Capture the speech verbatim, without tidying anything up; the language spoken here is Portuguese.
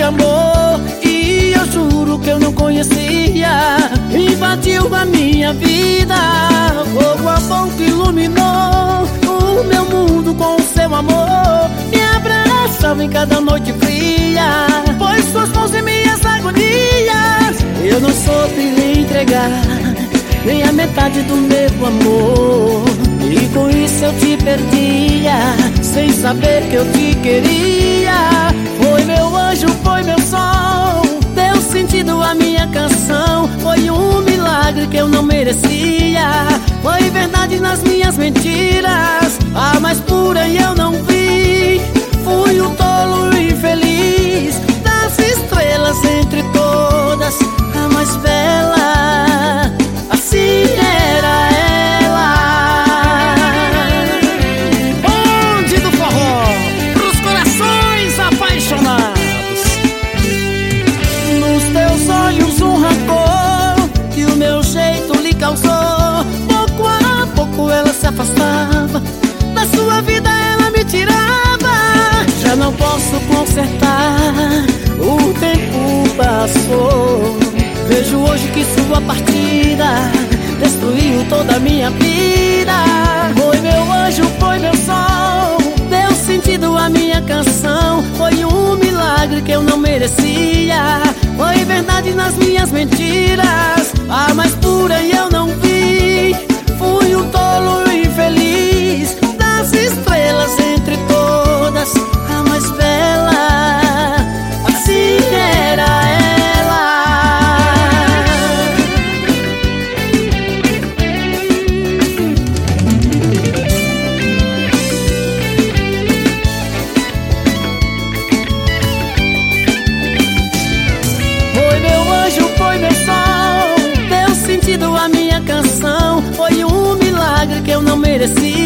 amor e eu juro que eu não conhecia. Invadiu a minha vida, fogo a fogo que iluminou o meu mundo com o seu amor. Me abraçava em cada noite fria, pois suas mãos em minhas agonias. Eu não soube lhe entregar nem a metade do meu amor, e com isso eu te perdia, sem saber que eu te queria. Foi meu anjo, foi meu sol, deu sentido à minha canção. Foi um milagre que eu não merecia, foi verdade nas minhas mentiras. A mais pura e eu não vi, fui o tolo infeliz. Das estrelas entre todas, a mais bela, assim era ela. Bonde do forró, pros corações apaixonados. Nos teus olhos um rancor que o meu jeito lhe causou. Pouco a pouco ela se afastava, da sua vida ela me tirava. Já não posso consertar, o tempo passou. Vejo hoje que sua partida destruiu toda a minha vida. Foi meu anjo, foi meu sol, deu sentido à minha canção. Foi um milagre que eu não merecia, foi verdade nas minhas mentiras. A mais pura e eu não vi, fui um tolo infeliz. Das estrelas entre todas, a mais bela, assim era ela. Foi meu anjo, foi meu sol, deu sentido à minha canção. Foi um milagre que eu não merecia,